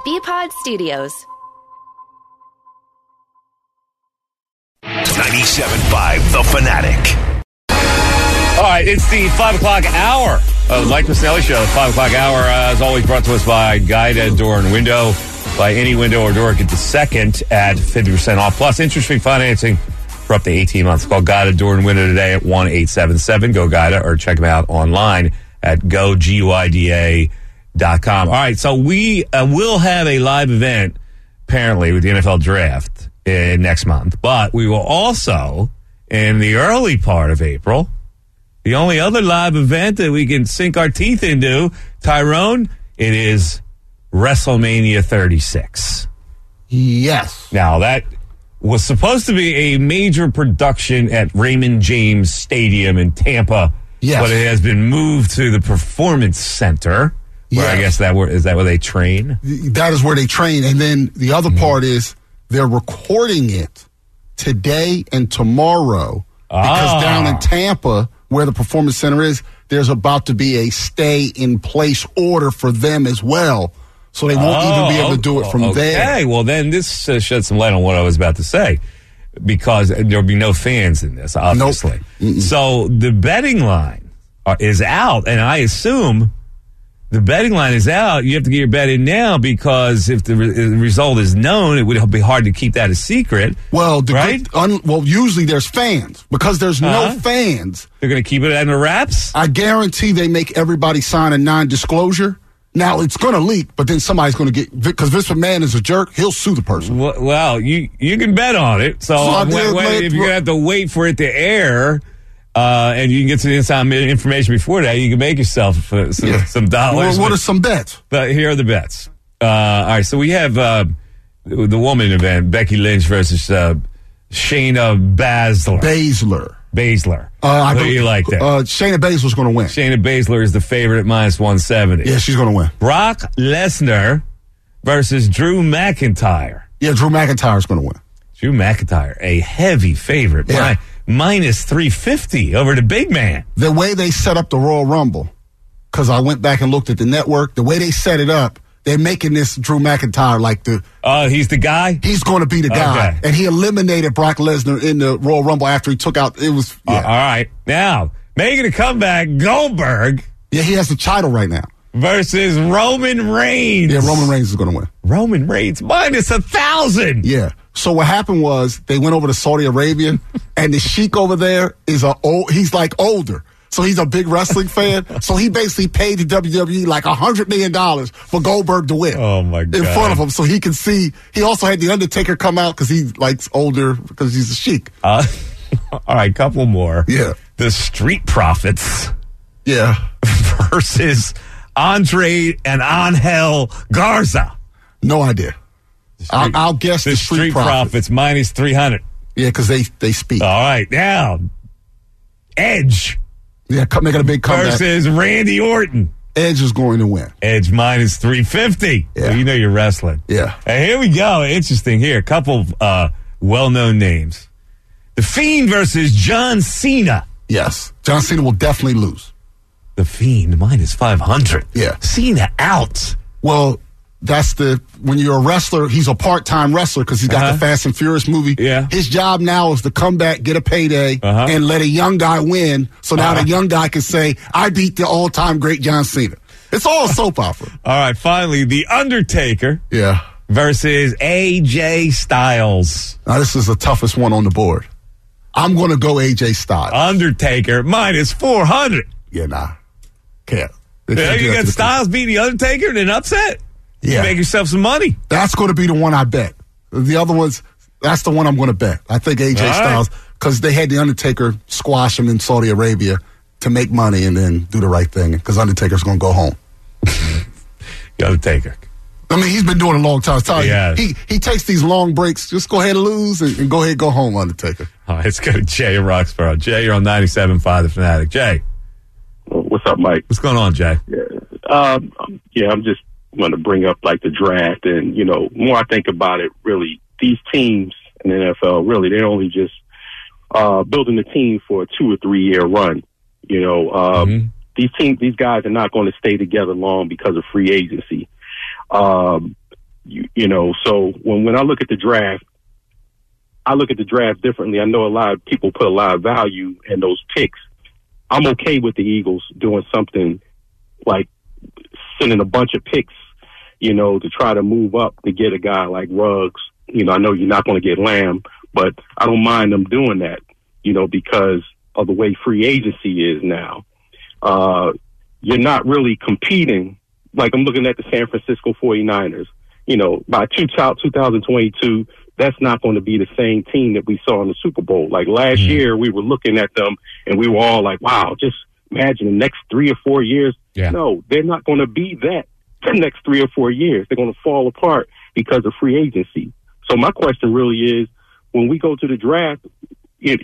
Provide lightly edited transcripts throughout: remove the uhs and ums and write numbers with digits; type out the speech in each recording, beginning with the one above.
BPod Studios. 97.5 The Fanatic. All right, it's the 5 o'clock hour of the Mike Missanelli Show. The 5 o'clock hour, as always, brought to us by Guida Door and Window. By any window or door, get the second at 50% off. Plus, interest-free financing for up to 18 months. Call Guida Door and Window today at 1-877-GO-GUIDA or check them out online at GoGuida.com. All right, so we will have a live event, apparently, with the NFL Draft next month. But we will also, in the early part of April, the only other live event that we can sink our teeth into, Tyrone, it is WrestleMania 36. Yes. Now, that was supposed to be a major production at Raymond James Stadium in Tampa. Yes. But it has been moved to the Performance Center, where I guess is that where they train? That is where they train. And then the other part is they're recording it today and tomorrow because down in Tampa, where the Performance Center is, there's about to be a stay-in-place order for them as well. So they won't even be able to do it from there. Okay, well then this sheds some light on what I was about to say, because there'll be no fans in this, obviously. Nope. So the betting line is out, and I assume the betting line is out. You have to get your bet in now, because if the result is known, it would be hard to keep that a secret. Well, right? Usually there's fans. Because there's no fans, they're going to keep it under wraps? I guarantee they make everybody sign a non-disclosure. Now, it's going to leak, but then somebody's going to get, because Vince McMahon is a jerk, he'll sue the person. Well, you can bet on it. So if you're going to have to wait for it to air, and you can get to the inside information before that, you can make yourself some dollars. What are some bets? But here are the bets. All right, so we have the woman event, Becky Lynch versus Shayna Baszler. Who do you like there? Shayna Baszler's going to win. Shayna Baszler is the favorite at minus 170. Yeah, she's going to win. Brock Lesnar versus Drew McIntyre. Yeah, Drew McIntyre's going to win. Drew McIntyre, a heavy favorite. Yeah. Minus 350 over the big man. The way they set up the Royal Rumble, because I went back and looked at the network, the way they set it up, they're making this Drew McIntyre like the... he's the guy? He's going to be the guy. Okay. And he eliminated Brock Lesnar in the Royal Rumble after he took out... It was... Yeah. All right. Now, making a comeback, Goldberg... Yeah, he has the title right now. Versus Roman Reigns. Yeah, Roman Reigns is going to win. Roman Reigns minus 1,000. Yeah. So what happened was they went over to Saudi Arabia, and the Sheik over there is he's like older. So he's a big wrestling fan. So he basically paid the WWE like $100 million for Goldberg to win. Oh, my God. In front of him. So he can see. He also had The Undertaker come out because he likes older, because he's a Sheik. All right, couple more. Yeah. The Street Profits. Yeah. Versus Andre and Angel Garza. No idea. I'll guess the Street Profits minus 300. Yeah, because they speak. All right, now Edge. Yeah, making a big comeback. Versus Randy Orton. Edge is going to win. Edge minus 350. Yeah. Well, you know you're wrestling. Yeah. And here we go. Interesting here. A couple well-known names. The Fiend versus John Cena. Yes. John Cena will definitely lose. The Fiend minus 500. Yeah. Cena out. Well, when you're a wrestler, he's a part-time wrestler because he's got the Fast and Furious movie. Yeah. His job now is to come back, get a payday, and let a young guy win. So now the young guy can say, I beat the all-time great John Cena. It's all soap opera. All right, finally, The Undertaker. Yeah. Versus AJ Styles. Now, this is the toughest one on the board. I'm going to go AJ Styles. Undertaker minus 400. Yeah, nah. Can't. You got Styles beating The Undertaker in an upset? Yeah. You make yourself some money. That's going to be the one I bet. The other ones, that's the one I'm going to bet. I think AJ Styles, because they had The Undertaker squash him in Saudi Arabia to make money and then do the right thing, because Undertaker's going to go home. The Undertaker. I mean, he's been doing it a long time. Yeah. He takes these long breaks. Just go ahead and lose and go ahead and go home, Undertaker. All right, let's go to Jay in Roxborough. Jay, you're on 97.5 The Fanatic. Jay. What's up, Mike? What's going on, Jay? I'm just going to bring up like the draft, and more I think about it, really these teams in the NFL, really they're only just building a team for a 2 or 3 year run. These guys are not going to stay together long because of free agency. You know, so when I look at the draft, I look at the draft differently. I know a lot of people put a lot of value in those picks. I'm okay with the Eagles doing something like sending a bunch of picks, you know, to try to move up to get a guy like Ruggs. You know, I know you're not going to get Lamb, but I don't mind them doing that, you know, because of the way free agency is now. You're not really competing. Like I'm looking at the San Francisco 49ers. You know, by 2022, that's not going to be the same team that we saw in the Super Bowl. Like last year, we were looking at them and we were all like, wow, just imagine the next 3 or 4 years. Yeah. No, they're not going to be that the next 3 or 4 years. They're going to fall apart because of free agency. So my question really is, when we go to the draft, is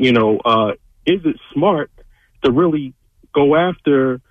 it smart to really go after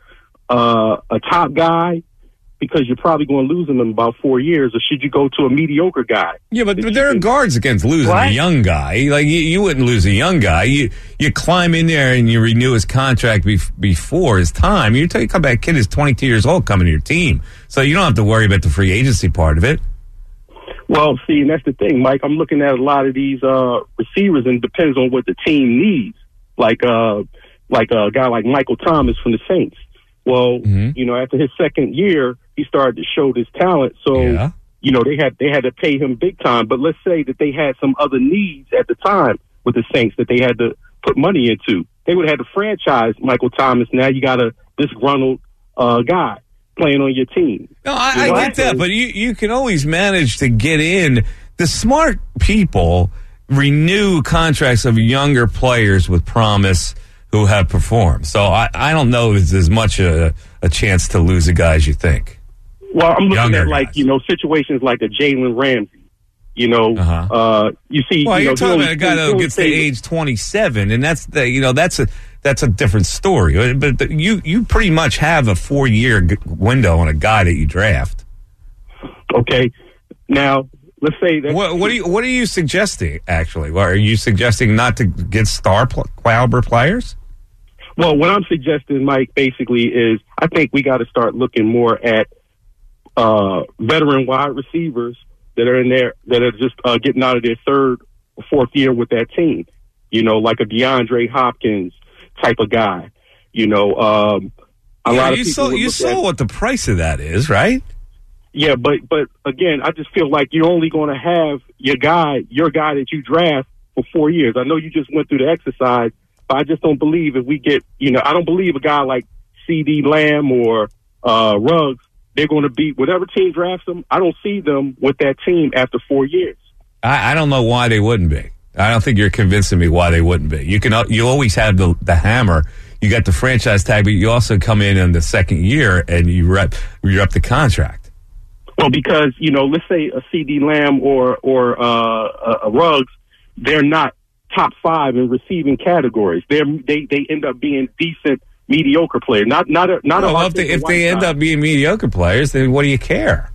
a top guy because you're probably going to lose him in about 4 years, or should you go to a mediocre guy? Yeah, but there are guards against losing a young guy. Like you wouldn't lose a young guy. You climb in there and you renew his contract before his time. You're talking about a kid who's 22 years old coming to your team, so you don't have to worry about the free agency part of it. Well, see, and that's the thing, Mike. I'm looking at a lot of these receivers, and it depends on what the team needs. Like a guy like Michael Thomas from the Saints. Well, you know, after his second year, he started to show this talent. So, you know, they had to pay him big time. But let's say that they had some other needs at the time with the Saints that they had to put money into. They would have had to franchise Michael Thomas. Now you got a disgruntled guy playing on your team. No, I get that, but you can always manage to get in. The smart people renew contracts of younger players with promise who have performed. So I don't know if there's as much a chance to lose a guy as you think. Well, I'm looking at, like, you know, situations like a Jalen Ramsey. You know, you see. Well, you're talking about a guy that gets to age 27, and that's a different story. But you pretty much have a 4-year window on a guy that you draft. Okay, now let's say that. What are you suggesting? Actually, are you suggesting not to get star caliber players? Well, what I'm suggesting, Mike, basically is I think we got to start looking more at veteran wide receivers that are in there that are just getting out of their third or fourth year with that team. You know, like a DeAndre Hopkins type of guy. You know, a lot of people. You saw what the price of that is, right? Yeah, but again, I just feel like you're only going to have your guy that you draft for 4 years. I know you just went through the exercise, but I just don't believe if we get, you know, I don't believe a guy like CD Lamb or Ruggs, they're going to beat whatever team drafts them. I don't see them with that team after 4 years. I don't know why they wouldn't be. I don't think you're convincing me why they wouldn't be. You always have the hammer. You got the franchise tag, but you also come in the second year and you rep the contract. Well, because, you know, let's say a CD Lamb or a Ruggs, they're not top 5 in receiving categories. They end up being decent, mediocre players. If they end up being mediocre players, then what do you care?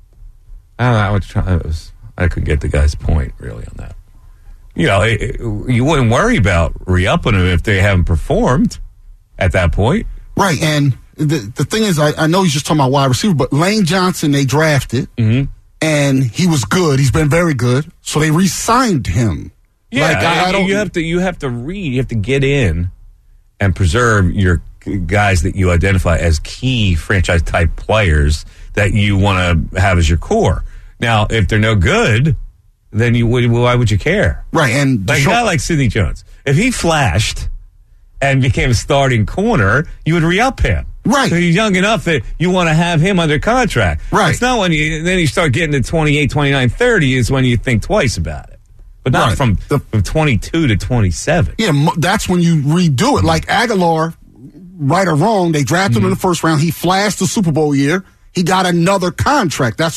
I could get the guy's point really on that. You know, you wouldn't worry about re-upping them if they haven't performed at that point, right? And the thing is, I know he's just talking about wide receiver, but Lane Johnson they drafted, and he was good. He's been very good, so they re-signed him. Yeah, you have to get in and preserve your guys that you identify as key franchise type players that you want to have as your core. Now, if they're no good, then why would you care? Right, and like a guy like Sidney Jones, if he flashed and became a starting corner, you would re-up him. Right. So he's young enough that you want to have him under contract. Right. It's not when you start getting to 28, 29, 30 is when you think twice about it. But not from 22 to 27. Yeah, that's when you redo it. Like Aguilar, right or wrong, they drafted him in the first round. He flashed the Super Bowl year. He got another contract. That's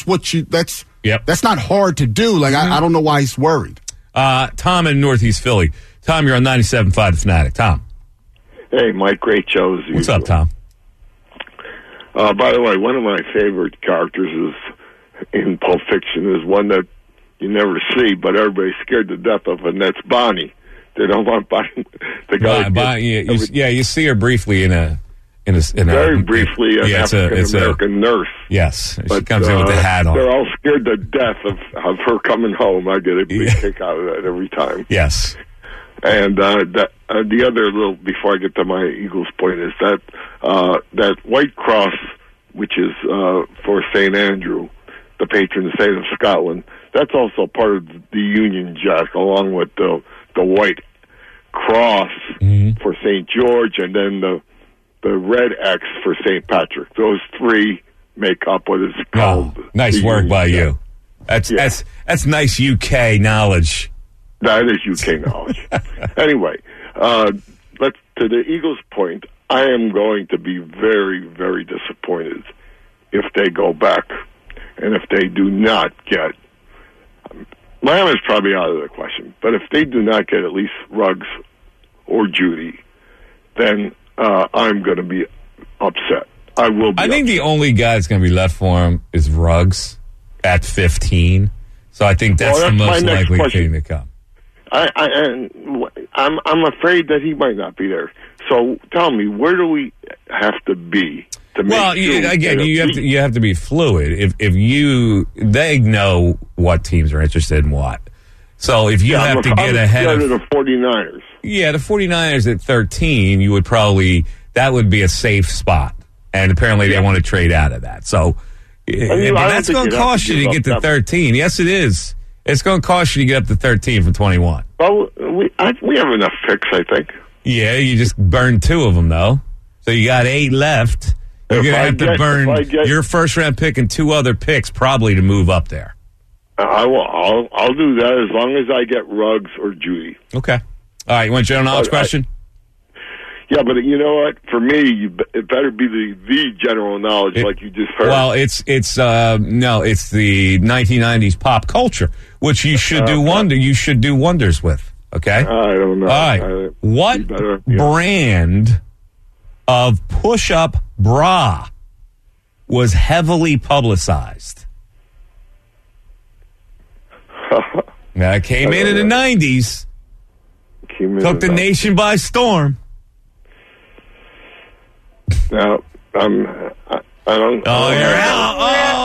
not hard to do. Like, I don't know why he's worried. Tom in Northeast Philly. Tom, you're on 97.5 The Fanatic. Tom. Hey, Mike, great show. What's up, Tom? By the way, one of my favorite characters in Pulp Fiction is one that you never see, but everybody's scared to death of, and that's Bonnie. They don't want Bonnie. The guy. You see her briefly in very briefly an African-American nurse. Yes, she comes in with the hat on. They're all scared to death of her coming home. I get a big kick out of that every time. Yes. And the other little, before I get to my Eagles point, is that White Cross, which is for St. Andrew, the patron saint of Scotland, that's also part of the Union Jack, along with the White Cross for St. George, and then the Red X for St. Patrick. Those three make up what is called. Oh, nice work by you. That's nice UK knowledge. That is UK knowledge. Anyway, let's to the Eagles' point. I am going to be very, very disappointed if they go back, and if they do not get. Miami's probably out of the question, but if they do not get at least Ruggs or Judy, then I'm going to be upset. I will be. I think the only guy that's going to be left for him is Ruggs at 15. So I think that's the most likely thing to come. I'm afraid that he might not be there. So tell me, where do we have to be to make you have to be fluid. If they know what teams are interested in what. So if you have to get ahead of the 49ers. Yeah, the 49ers at 13, you would probably, that would be a safe spot. And apparently they want to trade out of that. So that's going to cost you to get to 13. Yes, it is. It's going to cost you to get up to 13 from 21. Well, we have enough picks, I think. Yeah, you just burned 2 of them, though. So you got 8 left. You're going to have to burn your first-round pick and 2 other picks probably to move up there. I'll do that as long as I get Ruggs or Judy. Okay. All right, you want a general knowledge question? Yeah, but you know what? For me, it better be the general knowledge like you just heard. Well, it's the 1990s pop culture, which you should do wonders with. Okay, I don't know. All right, what brand of push-up bra was heavily publicized? Now, it came in the 90s. Took the nation by storm. No, I don't. Oh, you're out.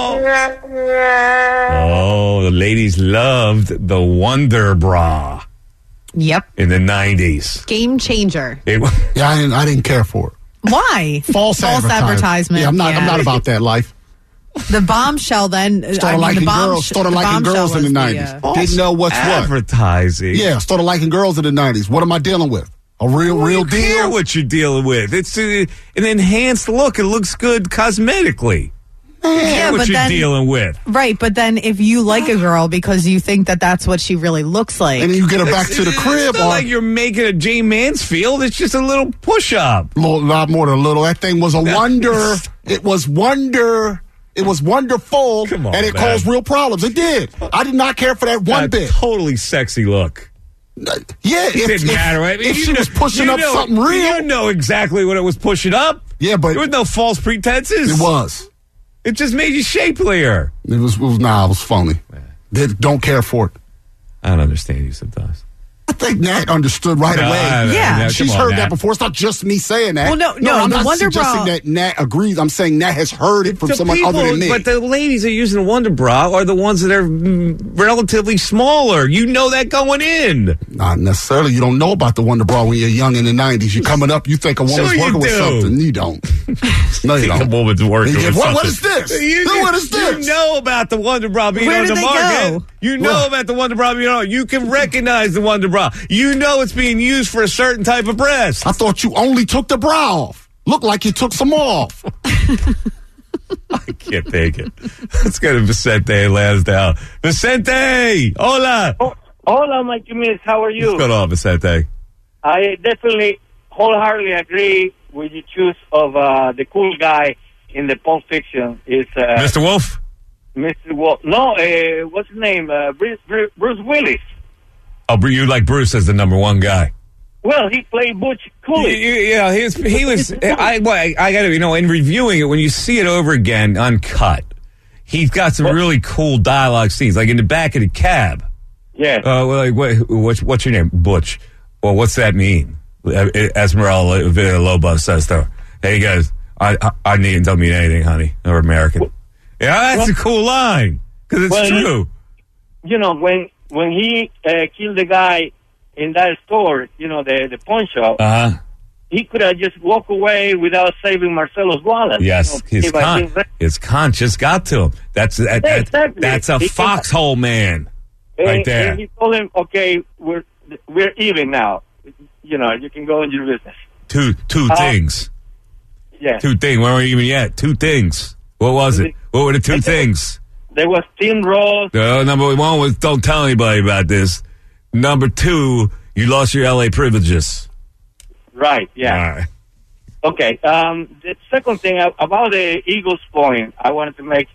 Oh, the ladies loved the Wonder Bra. Yep. In the 90s. Game changer. I didn't care for it. Why? False advertisement. Yeah, I'm not about that life. The bombshell then. Started liking girls in the 90s. Didn't know what's advertising. What. Yeah, started liking girls in the 90s. What am I dealing with? A real deal? Care what you're dealing with. It's an enhanced look. It looks good cosmetically. Yeah, what you're dealing with. Right, but then if you like a girl because you think that that's what she really looks like. And then you get her back to the crib. It's not like you're making a Jane Mansfield. It's just a little push-up. A lot more than a little. That thing was a wonder. It was wonder. It was wonderful. Come on, and it caused real problems. It did. I did not care for that one bit. Totally sexy look. Yeah, it didn't matter. Right? If she was pushing up something real. You know exactly what it was pushing up. Yeah, but there was no false pretenses. It was. It just made you shapelier. It was phony. Don't care for it. I don't understand you sometimes. I think Nat understood right away. Yeah. She's heard that before. It's not just me saying that. Well, no, I'm the not Wonder suggesting Bra. that Nat agrees. I'm saying Nat has heard it from someone other than me. But the ladies that are using the Wonder Bra are the ones that are relatively smaller. You know that going in. Not necessarily. You don't know about the Wonder Bra when you're young in the 90s. You're coming up, you think a woman's working with something. You don't. No, you don't. A woman's working with something. What is this? What is this? You know about the Wonder Bra being on the market. Go? You know about the Wonder Bra being on. You can recognize the Wonder Bra. You know it's being used for a certain type of breast. I thought you only took the bra off. Looked like you took some off. I can't take it. Let's go to Vicente and Lansdowne. Vicente! Hola! Hola, my Jimenez. How are you? What's going on, Vicente? I definitely wholeheartedly agree with your choice of the cool guy in the Pulp Fiction. Is Mr. Wolf? Mr. Wolf. No, what's his name? Bruce Willis. Oh, you like Bruce as the number one guy? Well, he played Butch Coolidge. Yeah, he was. I got to, in reviewing it, when you see it over again, uncut, he's got some really cool dialogue scenes, like in the back of the cab. Yeah. What's your name? Butch. Well, what's that mean? Esmeralda Villalobos says to her. Hey, guys, I need don't mean anything, honey, or American. Yeah, that's a cool line because it's true. You know, when he killed the guy in that store, you know, the pawn shop, he could have just walked away without saving Marcelo's wallet. Yes, you know, his conscience got to him. That's a foxhole man right there. And he told him, "Okay, we're even now. You know, you can go on your business." Two things. Yeah. 2 things. We weren't even yet. 2 things. What was it? What were the 2 things? There was Tim Ross. Number 1 was don't tell anybody about this. Number 2, you lost your LA privileges. Right, yeah. All right. Okay, the second thing about the Eagles point, I wanted to make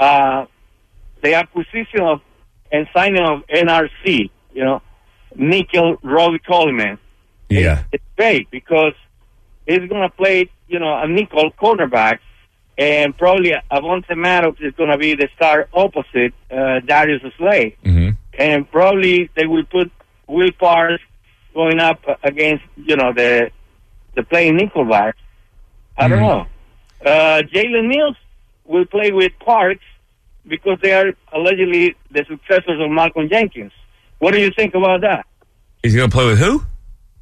the acquisition of and signing of NRC, you know, Nickel Robbie Coleman. Yeah. It's great because he's going to play, you know, a nickel cornerback, and probably Avonte Maddox is going to be the star opposite Darius Slay. Mm-hmm. And probably they will put Will Parks going up against, you know, the playing nickelback. I don't know. Jalen Mills will play with Parks because they are allegedly the successors of Malcolm Jenkins. What do you think about that? He's going to play with who?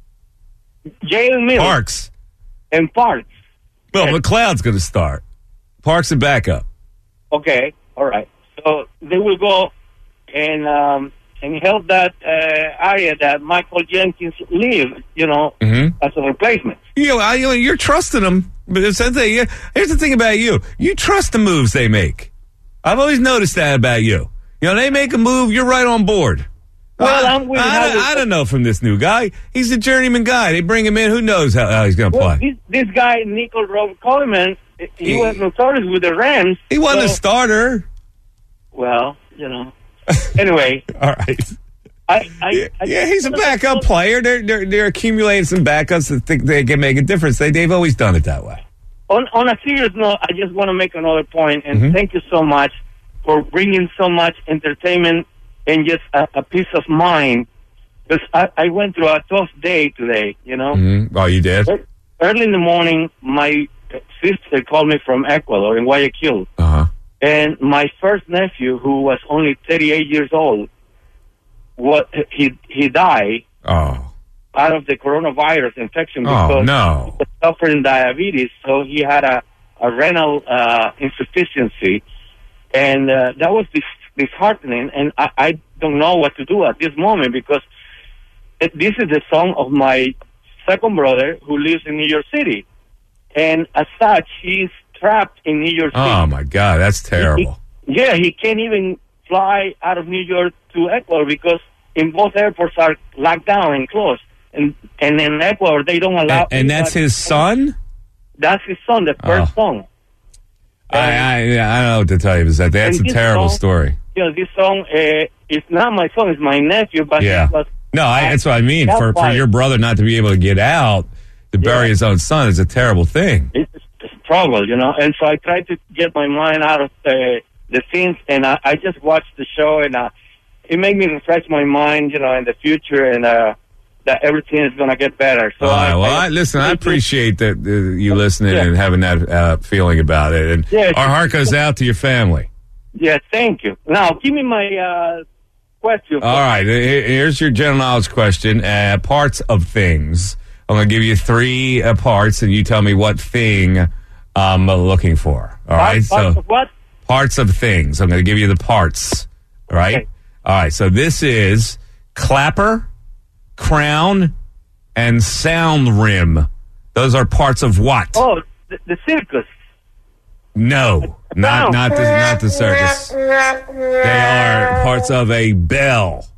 Jalen Mills. Parks. And Parks. Well, McLeod's going to start. Parks and backup. Okay, all right. So they will go and help that area that Michael Jenkins leave, you know, as a replacement. You're trusting them. But here's the thing about you. You trust the moves they make. I've always noticed that about you. You know, they make a move, you're right on board. Well, I don't know from this new guy. He's a journeyman guy. They bring him in. Who knows how he's going to play? This guy, Nickel Rob Coleman, he was notorious with the Rams. He wasn't a starter. Well, you know. Anyway. All right. He's a backup player. They're accumulating some backups that think they can make a difference. They've always done it that way. On a serious note, I just want to make another point, and thank you so much for bringing so much entertainment and just a peace of mind. Because I went through a tough day today, you know. Oh, you did? Early in the morning, my sister called me from Ecuador in Guayaquil. And my first nephew, who was only 38 years old, he died out of the coronavirus infection because he was suffering diabetes, so he had a renal insufficiency. And that was disheartening, and I don't know what to do at this moment because this is the son of my second brother who lives in New York City. And as such, he's trapped in New York City. Oh, my God, that's terrible. He can't even fly out of New York to Ecuador because in both airports are locked down and closed. And in Ecuador, they don't allow... And that's his son? That's his son, the first son. I don't know what to tell you. That's a terrible story. You know, this song is not my son, it's my nephew. But that's what I mean. For your brother not to be able to get out to bury his own son is a terrible thing. It's a struggle, you know. And so I tried to get my mind out of the things, and I just watched the show, and it made me refresh my mind, you know, in the future, and that everything is going to get better. So listen, I appreciate that you listening and having that feeling about it. And our heart goes out to your family. Yeah, thank you. Now, give me my question. All right, here's your general knowledge question. Parts of things. I'm going to give you 3 parts, and you tell me what thing I'm looking for. All right? Parts of what? Parts of things. I'm going to give you the parts. All right? Okay. All right, so this is clapper, crown, and sound rim. Those are parts of what? Oh, the circus. No, not the circus. They are parts of a bell.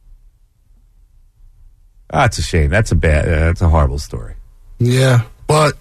That's a shame. That's a horrible story. Yeah, but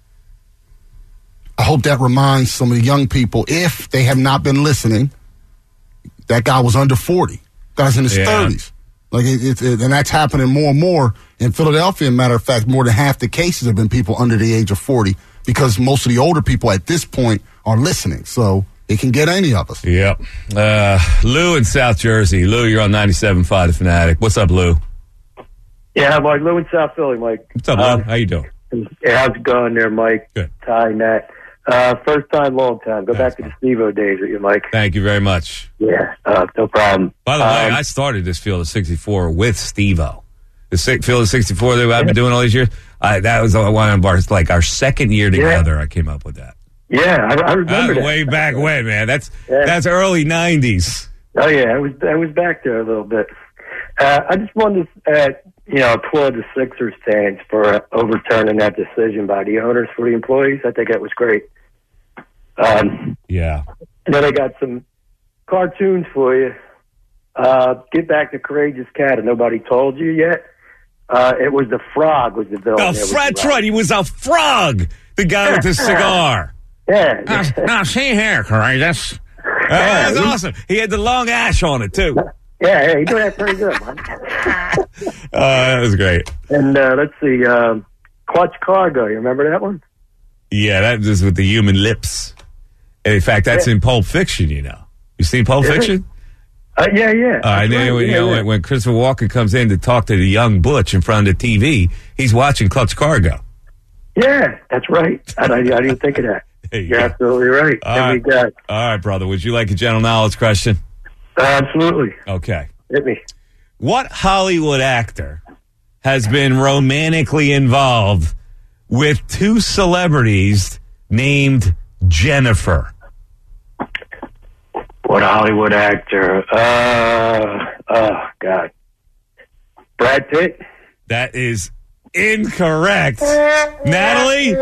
I hope that reminds some of the young people, if they have not been listening, that guy was under 40. Guy's in his 30s. Like and that's happening more and more in Philadelphia. Matter of fact, more than half the cases have been people under the age of 40 because most of the older people at this point are listening. So it can get any of us. Yep. Lou in South Jersey. Lou, you're on 97.5 The Fanatic. What's up, Lou? Yeah, Mike. Lou in South Philly, Mike. What's up, Lou? How you doing? Yeah, how's it going there, Mike? Good. Ty, Nat. First time, long time. Go back to the Steve-O days with you, Mike. Thank you very much. Yeah, no problem. By the way, I started this Field of 64 with Steve-O. The Field of 64 that I've been doing all these years, that was one of our, our second year together. I came up with that. Yeah, I remember that. Way back when, man. That's early 90s. Oh, yeah, I was back there a little bit. I just wanted to, applaud the Sixers fans for overturning that decision by the owners for the employees. I think that was great. Yeah. And then I got some cartoons for you. Get back to Courageous Cat, and nobody told you yet. It was the Frog was the villain. That's right. He was a frog. The guy with the cigar. Yeah. Now, see here, Courageous. That's awesome. He had the long ash on it, too. Yeah, he did that pretty good, man. That was great. And let's see, Clutch Cargo. You remember that one? Yeah, that was with the human lips. And in fact, that's in Pulp Fiction, You seen Pulp Fiction? Yeah. When Christopher Walken comes in to talk to the young Butch in front of the TV, he's watching Clutch Cargo. Yeah, that's right. I didn't think of that. You're absolutely right. All right, brother. Would you like a general knowledge question? Absolutely. Okay. Hit me. What Hollywood actor has been romantically involved with two celebrities named Jennifer? What Hollywood actor? Oh, God. Brad Pitt? That is incorrect. Natalie?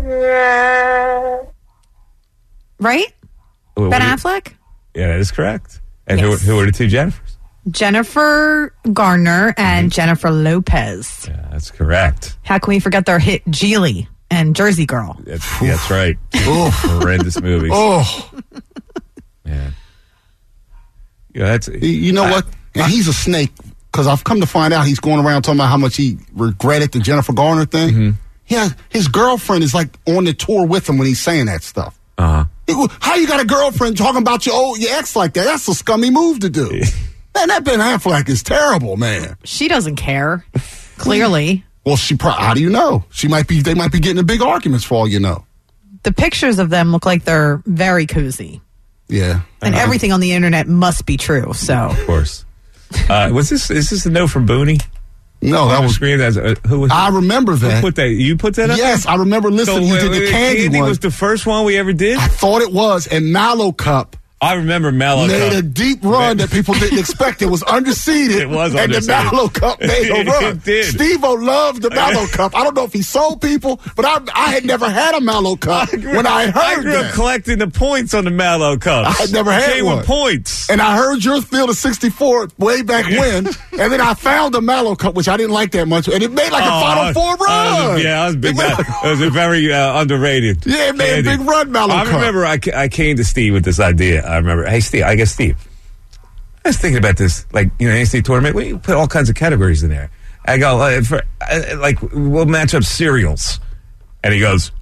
Right? Ben Affleck? Yeah, that is correct. And Yes. who are the two Jennifers? Jennifer Garner and Jennifer Lopez. Yeah, that's correct. How can we forget their hit Geely and Jersey Girl? That's right. Horrendous movies. Oh, Man. Yeah, you know what? And he's a snake because I've come to find out he's going around talking about how much he regretted the Jennifer Garner thing. Mm-hmm. Yeah, his girlfriend is on the tour with him when he's saying that stuff. Uh-huh. How you got a girlfriend talking about your ex like that? That's a scummy move to do. Man, that Ben Affleck is terrible, man. She doesn't care. Clearly. Well, how do you know? They might be getting in big arguments for all you know. The pictures of them look like they're very cozy. Yeah. And everything on the internet must be true, so. Of course. Is this a note from Booney? No, that was screen. Who was? I remember that. Who put that? You put that up? Yes, I remember listening. You did the candy one. Was the first one we ever did? I thought it was. And Mallow Cup. I remember Mallow Cup. Made a deep run that people didn't expect. It was underseeded. It was and underseeded. And the Mallow Cup made a run. It did. Steve-O loved the Mallow Cup. I don't know if he sold people, but I had never had a Mallow Cup when I heard I grew up collecting the points on the Mallow Cups. I had never had Came one. with points. And I heard your Field of 64 way back when, and then I found the Mallow Cup, which I didn't like that much, and it made like a Final Four run. I was big. It was a very underrated. Yeah, it made a big run, Mallow Cup. I remember I came to Steve with this idea. I remember, hey, Steve, I was thinking about this, NCAA tournament. We put all kinds of categories in there. I go, we'll match up cereals. And he goes,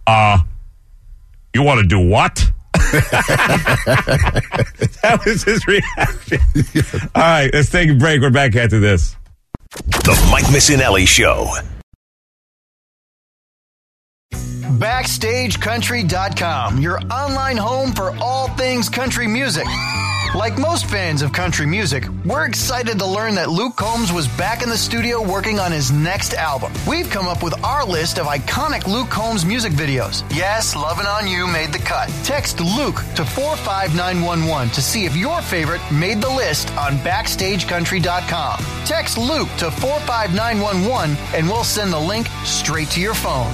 you want to do what? That was his reaction. All right, let's take a break. We're back after this. The Mike Missinelli Show. BackstageCountry.com, your online home for all things country music. Like most fans of country music, we're excited to learn that Luke Combs was back in the studio working on his next album. We've come up with our list of iconic Luke Combs music videos. Yes, Lovin' On You made the cut. Text Luke to 45911 to see if your favorite made the list on BackstageCountry.com. Text Luke to 45911 and we'll send the link straight to your phone.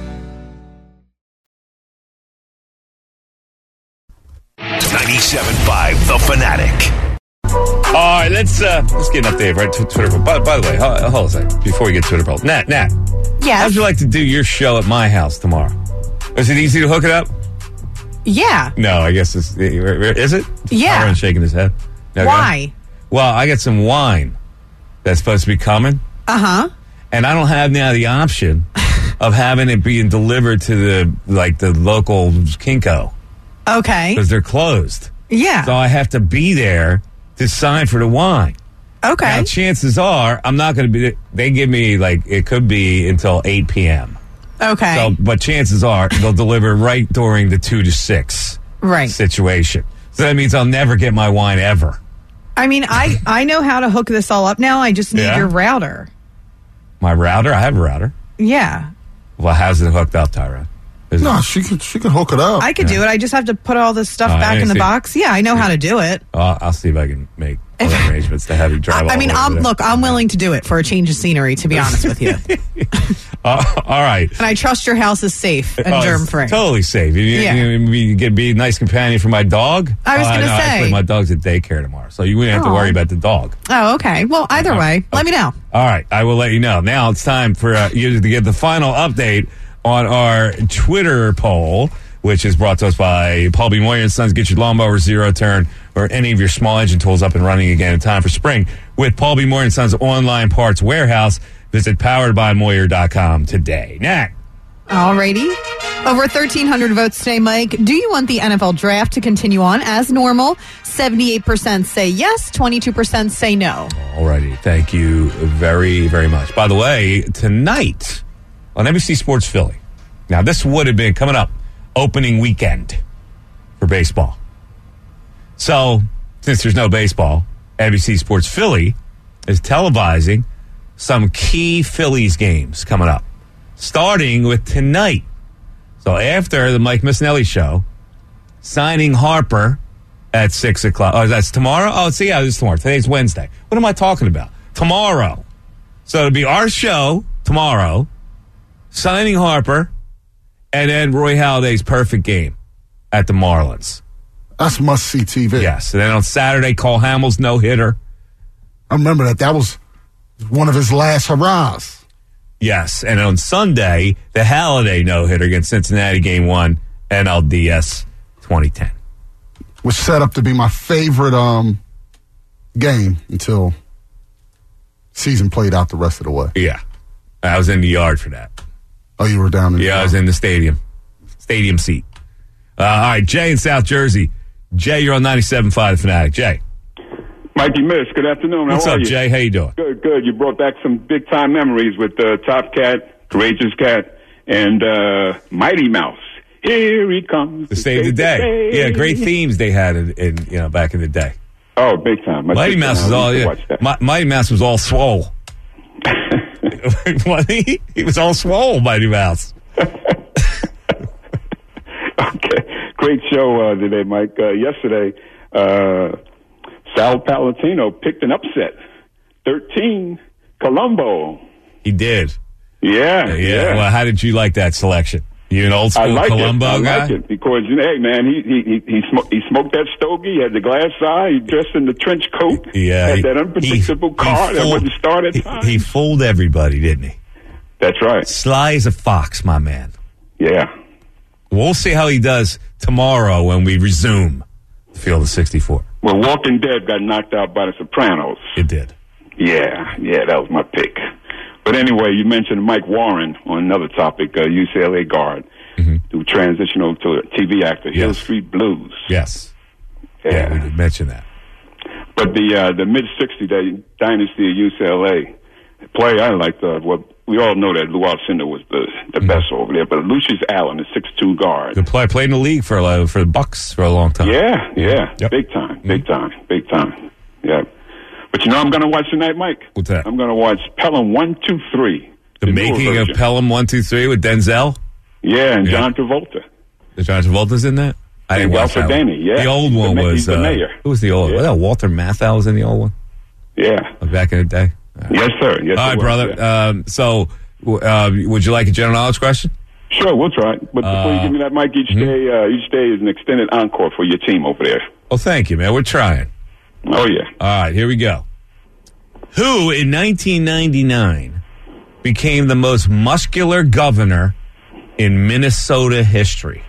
97.5 The Fanatic. All right, let's get an update right to Twitter. By the way, hold on a second before we get to Twitter poll. Nat, yes. How'd you like to do your show at my house tomorrow? Is it easy to hook it up? Yeah. No, I guess is it? Yeah. Aaron's shaking his head. No, why? Well, I got some wine that's supposed to be coming. Uh-huh. And I don't have now the option of having it being delivered to the local Kinko. Okay. Because they're closed. Yeah. So I have to be there to sign for the wine. Okay. Now, chances are I'm not going to be. They give me it could be until 8 p.m. Okay. So, but chances are they'll deliver right during the 2 to 6 situation. So that means I'll never get my wine ever. I mean, I know how to hook this all up now. I just need your router. My router? I have a router. Yeah. Well, how's it hooked up, Tyrone? No, she could hook it up. I could do it. I just have to put all this stuff back in the box. Yeah, I know how to do it. I'll see if I can make arrangements to have you drive. I'm willing to do it for a change of scenery, to be honest with you. All right. And I trust your house is safe and germ-free. Totally safe. You could be a nice companion for my dog. I was going to say. Actually, my dog's at daycare tomorrow, so you wouldn't have to worry about the dog. Oh, okay. Well, either way, let me know. All right. I will let you know. Now it's time for you to get the final update on our Twitter poll, which is brought to us by Paul B. Moyer & Sons. Get your lawnmower, zero turn, or any of your small engine tools up and running again in time for spring with Paul B. Moyer & Sons online parts warehouse. Visit poweredbymoyer.com today. Nat. Alrighty. Over 1,300 votes today, Mike. Do you want the NFL draft to continue on as normal? 78% say yes, 22% say no. Alrighty. Thank you very, very much. By the way, tonight on NBC Sports Philly. Now, this would have been coming up opening weekend for baseball. So, since there's no baseball, NBC Sports Philly is televising some key Phillies games coming up, starting with tonight. So, after the Mike Missinelli show, signing Harper at 6 o'clock. Oh, that's tomorrow? Oh, it's tomorrow. Today's Wednesday. What am I talking about? Tomorrow. So, it'll be our show tomorrow, signing Harper, and then Roy Halladay's perfect game at the Marlins. That's must-see TV. Yes. And then on Saturday, Cole Hamels no-hitter. I remember that. That was one of his last hurrahs. Yes. And on Sunday, the Halladay no-hitter against Cincinnati, Game 1, NLDS 2010. Which set up to be my favorite game until season played out the rest of the way. Yeah. I was in the yard for that. Oh, you were down in the yard? I was in the stadium seat. All right, Jay in South Jersey. Jay, you're on 97.5 The Fanatic. Jay. Mikey Miss, good afternoon. What's How are up, you? Jay? How you doing? Good. You brought back some big-time memories with Top Cat, Courageous Cat, and Mighty Mouse. Here he comes. To save the day. Yeah, great themes they had in back in the day. Oh, big time. Mighty Mouse was all Mighty Mouse was all swole. He was all swole, Mighty Mouse. Okay. Great show today, Mike. Yesterday, Sal Palatino picked an upset. 13, Colombo. He did. Yeah. Well, how did you like that selection? You an old school Colombo guy? I like it because, hey, man, he smoked that stogie. He had the glass eye. He dressed in the trench coat. Yeah. Had that unpredictable car that wouldn't start at times. He fooled everybody, didn't he? That's right. Sly as a fox, my man. Yeah. We'll see how he does tomorrow when we resume the Field of 64. Well, Walking Dead got knocked out by the Sopranos. It did. Yeah, that was my pick. But anyway, you mentioned Mike Warren on another topic, UCLA guard, who transitioned to a TV actor, Hill Street Blues. Yes. Yeah, we did mention that. But the mid-60s dynasty of UCLA play, I liked what we all know that Lou Alcindor was the best over there, but Lucius Allen, the 6'2" guard. Good player, played in the league for the Bucks for a long time. Yeah. Yep. Big time. Yeah. But you know I'm going to watch tonight, Mike? What's that? I'm going to watch Pelham 1-2-3. The making of Pelham 1-2-3 with Denzel? Yeah, and John Travolta. John Travolta's in that? I didn't watch that one. Yeah. The old one was... the mayor. Who was the old one? Walter Matthau was in the old one? Yeah. Back in the day? Yes, sir. Yes, all right, brother. Yeah. So, would you like a general knowledge question? Sure, we'll try. But before you give me that, Mike, each day is an extended encore for your team over there. Well, thank you, man. We're trying. Oh, yeah. All right, here we go. Who, in 1999, became the most muscular governor in Minnesota history?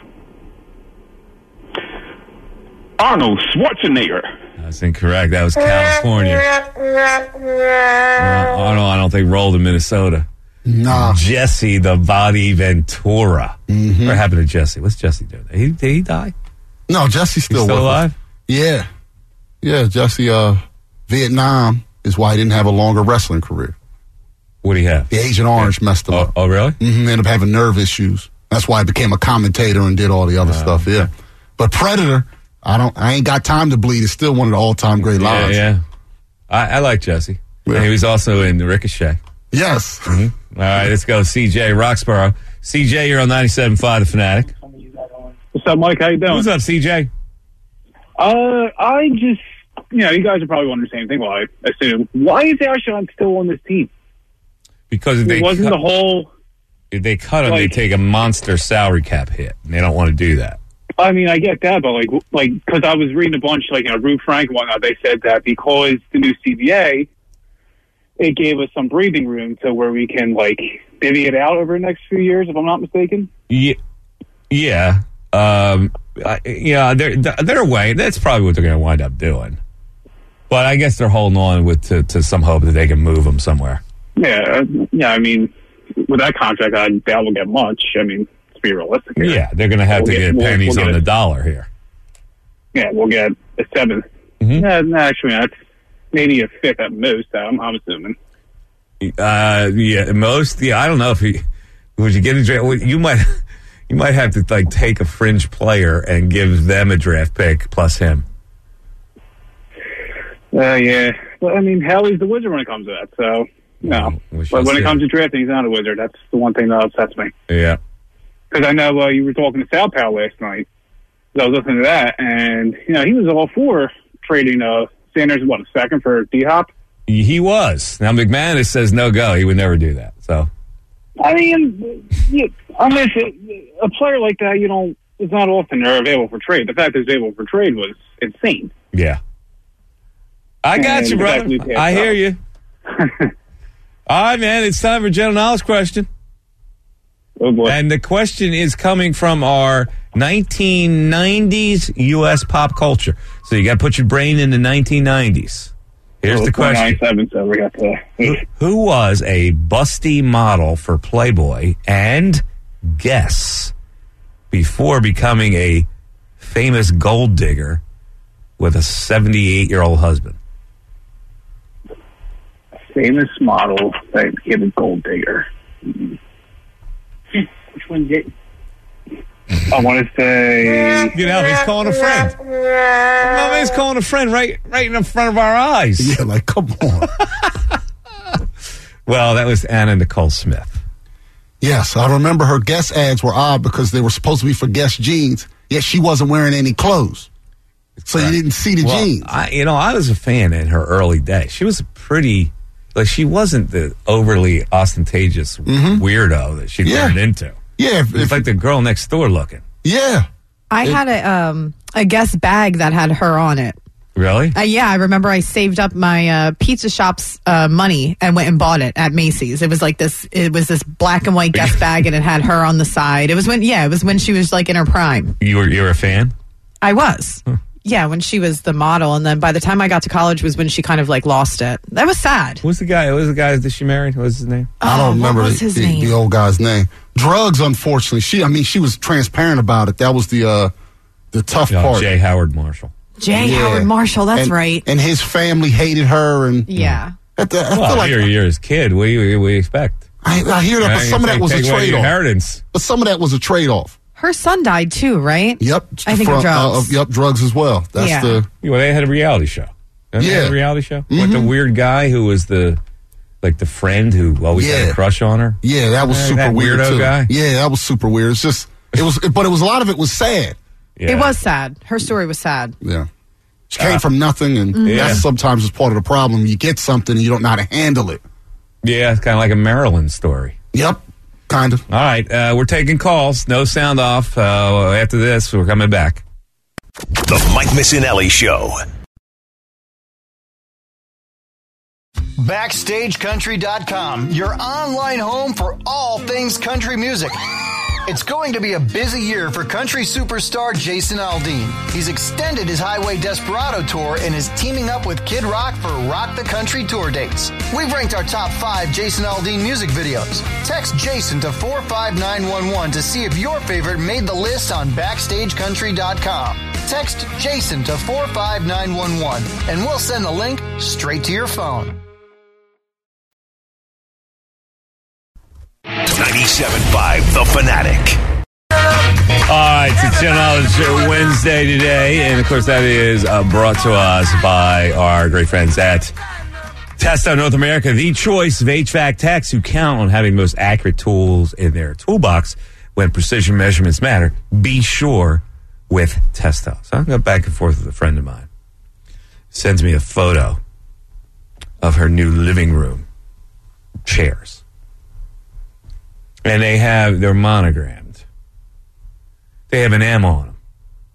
Arnold Schwarzenegger. That's incorrect. That was California. Arnold, I don't think rolled in Minnesota. No. Jesse the Body Ventura. What happened to Jesse? What's Jesse doing? Did he die? No, Jesse's still alive? Yeah. Yeah, Jesse, Vietnam is why he didn't have a longer wrestling career. What do you have? The Agent Orange messed him up. Oh, really? Ended up having nerve issues. That's why I became a commentator and did all the other stuff. Yeah, but Predator, I ain't got time to bleed. It's still one of the all-time great lines. Yeah. I like Jesse. Yeah. And he was also in Ricochet. Yes. Mm-hmm. All right, let's go. CJ Roxborough. CJ, you're on 97.5 The Fanatic. What's up, Mike? How you doing? What's up, CJ? I just, you guys are probably wondering the same thing. Well, I assume. Why is Alshon still on this team? Because it wasn't the whole. If they cut him, they take a monster salary cap hit, and they don't want to do that. I mean, I get that, but because I was reading a bunch, Rube Frank and whatnot, they said that because the new CBA, it gave us some breathing room to where we can divvy it out over the next few years, if I'm not mistaken. Yeah. They're away. That's probably what they're going to wind up doing. But I guess they're holding on to some hope that they can move them somewhere. Yeah. I mean, with that contract, I doubt we'll get much. I mean, to be realistic here. Yeah, they're going to have to get pennies on the dollar here. Yeah, we'll get a 7th. Mm-hmm. Actually, that's maybe a 5th at most, I'm assuming. Most. Yeah, I don't know if would you get a draft? You might have to take a fringe player and give them a draft pick plus him. Yeah. Well, I mean, Howie's the wizard when it comes to that, so no. But when it comes to drafting, he's not a wizard. That's the one thing that upsets me. Yeah. Because I know you were talking to Sal Powell last night. So I was listening to that, and he was all for trading Sanders, a second for D-Hop? He was. Now McManus says no go. He would never do that. So, I mean, unless a player like that, it's not often they're available for trade. The fact that it's available for trade was insane. Yeah. I got you, brother. I hear you. All right, man. It's time for General Knowledge question. Oh, boy. And the question is coming from our 1990s U.S. pop culture. So you got to put your brain in the 1990s. Here's the question. So we got who was a busty model for Playboy and Guess before becoming a famous gold digger with a 78-year-old husband? Famous model that became a gold digger. Which one did? I want to say... he's calling a friend. He's calling a friend right in front of our eyes. Yeah, come on. Well, that was Anna Nicole Smith. Yes, I remember her Guess ads were odd because they were supposed to be for Guess jeans, yet she wasn't wearing any clothes. So you didn't see the jeans. I was a fan in her early days. She was a pretty... she wasn't the overly ostentatious weirdo that she turned into. Yeah. It's like the girl next door looking. Yeah. I had a Guess bag that had her on it. Really? Yeah, I remember I saved up my pizza shop's money and went and bought it at Macy's. It was this black and white Guess bag and it had her on the side. It was when she was in her prime. You were a fan? I was. Yeah, when she was the model, and then by the time I got to college was when she kind of lost it. That was sad. Who's the guy? What was the guy that she married? What was his name? I don't remember what was his name? The old guy's name. Drugs, unfortunately. She was transparent about it. That was the tough part. J. Howard Marshall. Howard Marshall, that's right. And his family hated her. And yeah. You're his kid. What do you expect? I hear that, but some of that was a trade-off. Inheritance. But some of that was a trade-off. Her son died too, right? Yep. I think of drugs. Drugs as well. That's they had a reality show. They had a reality show? Like the weird guy who was the friend who always had a crush on her? Yeah, that was super that weird weirdo too. Guy? Yeah, that was super weird. But a lot of it was sad. Yeah. It was sad. Her story was sad. Yeah. She came from nothing, and that sometimes is part of the problem. You get something and you don't know how to handle it. Yeah, it's kind of like a Marilyn story. Yep. Kind of. All right, we're taking calls. No sound off. After this, we're coming back. The Mike Missinelli Show. BackstageCountry.com, your online home for all things country music. It's going to be a busy year for country superstar Jason Aldean. He's extended his Highway Desperado tour and is teaming up with Kid Rock for Rock the Country tour dates. We've ranked our top 5 Jason Aldean music videos. Text Jason to 45911 to see if your favorite made the list on BackstageCountry.com. Text Jason to 45911 and we'll send the link straight to your phone. 97.5 The Fanatic. All right, it's Knowledge Wednesday today, and of course that is brought to us by our great friends at Testo North America, the choice of HVAC techs who count on having the most accurate tools in their toolbox when precision measurements matter. Be sure with Testo. So I'm going back and forth with a friend of mine. Sends me a photo of her new living room chairs. And they're monogrammed. They have an M on them.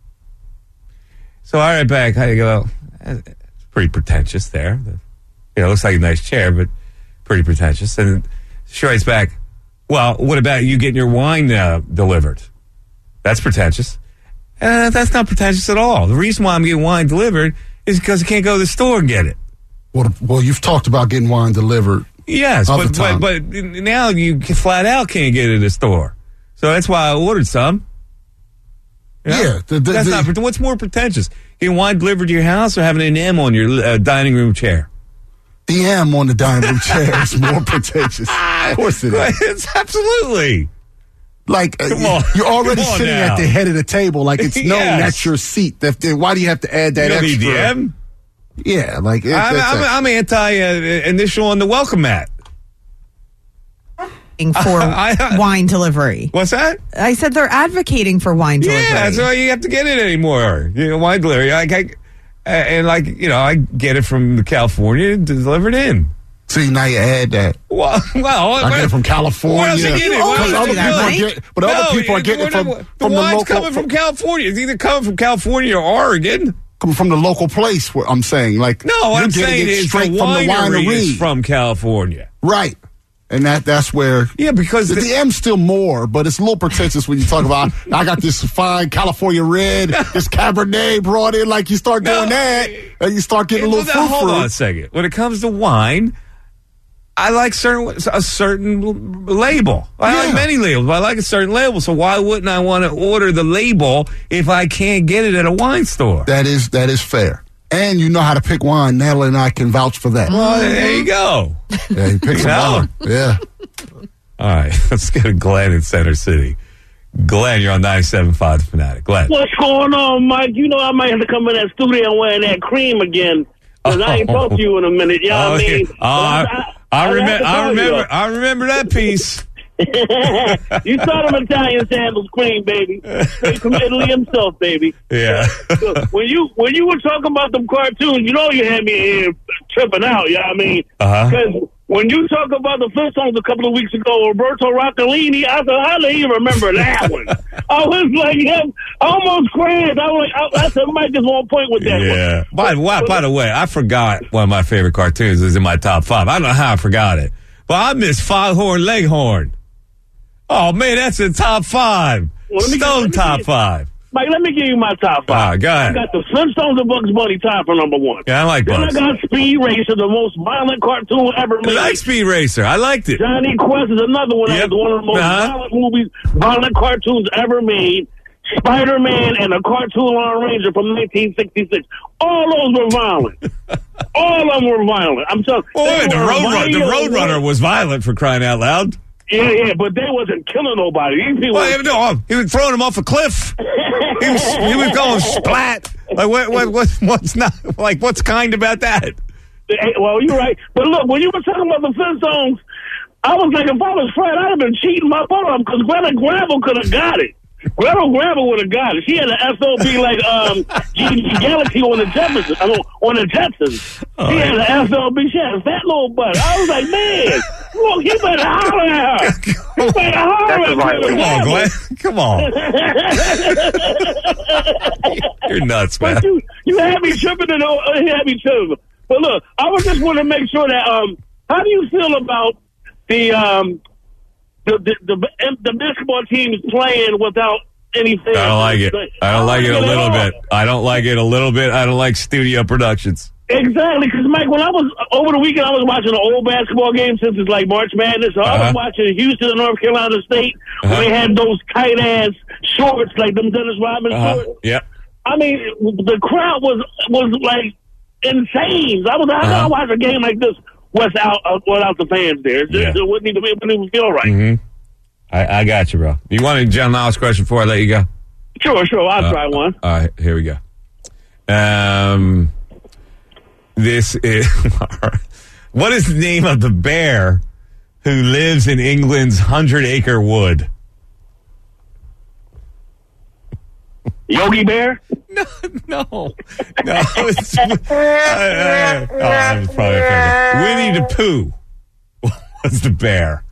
So I write back, I go, it's pretty pretentious there. It looks like a nice chair, but pretty pretentious. And she writes back, well, what about you getting your wine delivered? That's pretentious. That's not pretentious at all. The reason why I'm getting wine delivered is because I can't go to the store and get it. Well, you've talked about getting wine delivered. Yes, but now you flat out can't get it at the store. So that's why I ordered some. Yeah. That's not. What's more pretentious? Getting wine delivered to your house or having an M on your dining room chair? The M on the dining room chair is more pretentious. Of course it is. It's absolutely. Like, come on. You're already sitting now. At the head of the table. Like, it's known that's your seat. Why do you have to add that extra? You don't need the M? Yeah, like... I'm anti-initial on the welcome mat. For wine delivery. What's that? I said they're advocating for wine delivery. Yeah, that's why you have to get it anymore. Wine delivery. I get it from California and delivered in. See, now you add that. Well, I get it from California. Where else you get it? Other people are getting it from the wine's local. coming from California. It's either coming from California or Oregon. Coming from the local place. Where I'm saying, like, no, what I'm saying is straight the from the winery is from California, right? And that's where because the M's still more, but it's a little pretentious when you talk about I got this fine California red, this Cabernet brought in. Like you start doing that, and you start getting a little frou-frou. Hold on a second. When it comes to wine, I like a certain label. I like many labels, but I like a certain label. So why wouldn't I want to order the label if I can't get it at a wine store? That is fair. And you know how to pick wine. Natalie and I can vouch for that. Well, there you go. Yeah, you pick some wine. Yeah. All right, let's go to Glenn in Center City. Glenn, you're on 97.5 The Fanatic. Glenn. What's going on, Mike? You know I might have to come in that studio wearing that cream again. Because I ain't talked to you in a minute. You know what I mean? I remember that piece. You saw them Italian sandals cream, baby. Straight from Italy himself, baby. Yeah. When you were talking about them cartoons, you know you had me here tripping out, you know what I mean? Because when you talk about the Flintstones a couple of weeks ago, Roberto Rossellini, I said, how do you remember that one? I was like, I almost cried. I said, Mike is on point with that one. Yeah. By the way, I forgot one of my favorite cartoons is in my top 5. I don't know how I forgot it. But I miss Foghorn Leghorn. Oh, man, that's in top 5. Stone top 5. Mike, let me give you my top 5. Go ahead. I got the Flintstones and Bugs Bunny tied for number 1. Yeah, I like Bugs. Then I got Speed Racer, the most violent cartoon ever made. I like Speed Racer. I liked it. Johnny Quest is another one. That was one of the most violent movies, violent cartoons ever made. Spider-Man and a cartoon Lone Ranger from 1966. All those were violent. All of them were violent. I'm telling you. The Roadrunner was violent, for crying out loud. Yeah, but they wasn't killing nobody. These people he was throwing him off a cliff. he was going splat. Like what's not like what's kind about that? Well, you're right. But look, when you were talking about the Flintstones, I was like, if I was Fred, I'd have been cheating my butt off because Greta Gravel could have got it. Greta Gravel would have got it. She had an SOB like Gigi Galaxy on the Jetsons. She had an SOB. She had a fat little butt. I was like, man, look, you better holler at her. You better holler at her. Come on, Glenn. Come on. You're nuts, man. But you had me tripping and you had me tripping. But look, I was just want to make sure that how do you feel about the basketball team is playing without anything? I don't like it. I don't like it a little bit. I don't like it a little bit. I don't like studio productions. Exactly, because Mike, when I was over the weekend, I was watching an old basketball game since it's like March Madness. So I was watching Houston and North Carolina State when they had those tight ass shorts like them Dennis Rodman shorts. Yep. I mean, the crowd was like insane. I never watched a game like this without the fans there. It wouldn't even feel right. Mm-hmm. I got you, bro. You want a John Lyles question before I let you go? Sure. I'll try one. All right, here we go. This is... What is the name of the bear who lives in England's 100-acre wood? Yogi Bear? No. It's, probably Winnie the Pooh was the bear.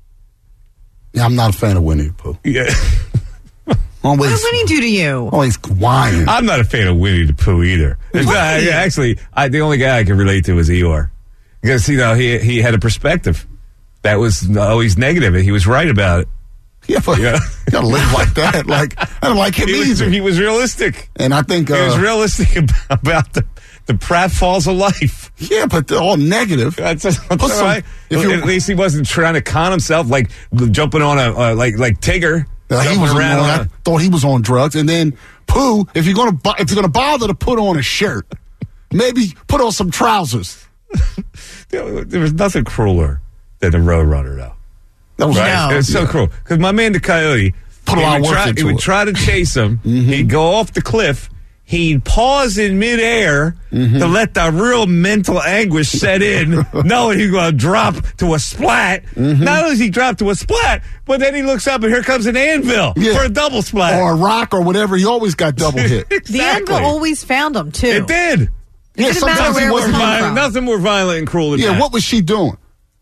Yeah, I'm not a fan of Winnie the Pooh. Yeah. What did Winnie do to you? Always whining. I'm not a fan of Winnie the Pooh either. Actually, the only guy I can relate to was Eeyore. Because, he had a perspective that was always negative, and he was right about it. Yeah, but you gotta live like that. Like, I don't like him either. He was realistic. And I think... he was realistic about the pratfalls of life. Yeah, but they're all negative. That's right. At least he wasn't trying to con himself, like jumping on like Tigger. He was around. I thought he was on drugs. And then Pooh, if you're gonna bother to put on a shirt, maybe put on some trousers. There was nothing crueler than the Roadrunner, though. That was right? It was so cruel. Because my man, the Coyote, he would try to chase him. He'd go off the cliff. He'd pause in midair to let the real mental anguish set in, knowing he's going to drop to a splat. Not only does he drop to a splat, but then he looks up and here comes an anvil for a double splat. Or a rock or whatever. He always got double hit. Exactly. The anvil always found him, too. It did. It didn't matter where it was from. Nothing more violent and cruel than that. Yeah, what was she doing?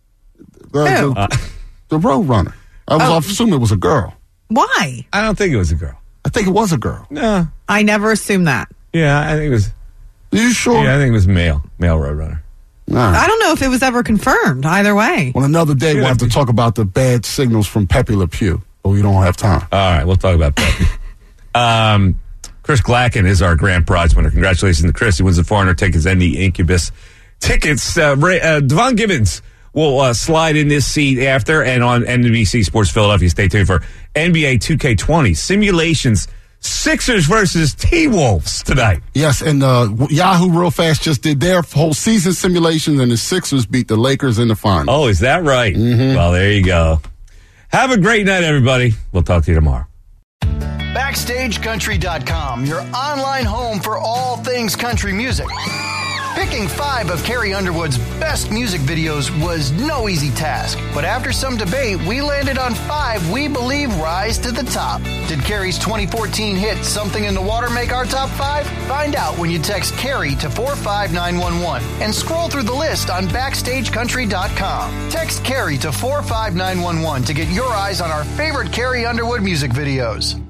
The Roadrunner. I assume it was a girl. Why? I don't think it was a girl. I think it was a girl. No. I never assumed that. Yeah, I think it was. Are you sure? Yeah, I think it was male Roadrunner. Right. I don't know if it was ever confirmed either way. Well, another day we'll have to talk about the bad signals from Pepe Le Pew, but we don't have time. All right, we'll talk about Pepe. Chris Glacken is our grand prize winner. Congratulations to Chris. He wins the 400 tickets and the Incubus tickets. Devon Gibbons will slide in this seat after, and on NBC Sports Philadelphia. Stay tuned for NBA 2K20 simulations. Sixers versus T-Wolves tonight. Yes, and Yahoo real fast just did their whole season simulations, and the Sixers beat the Lakers in the final. Oh, is that right? Well, there you go. Have a great night, everybody. We'll talk to you tomorrow. BackstageCountry.com, your online home for all things country music. Picking 5 of Carrie Underwood's best music videos was no easy task, but after some debate, we landed on 5 we believe rise to the top. Did Carrie's 2014 hit Something in the Water make our top 5? Find out when you text Carrie to 45911 and scroll through the list on BackstageCountry.com. Text Carrie to 45911 to get your eyes on our favorite Carrie Underwood music videos.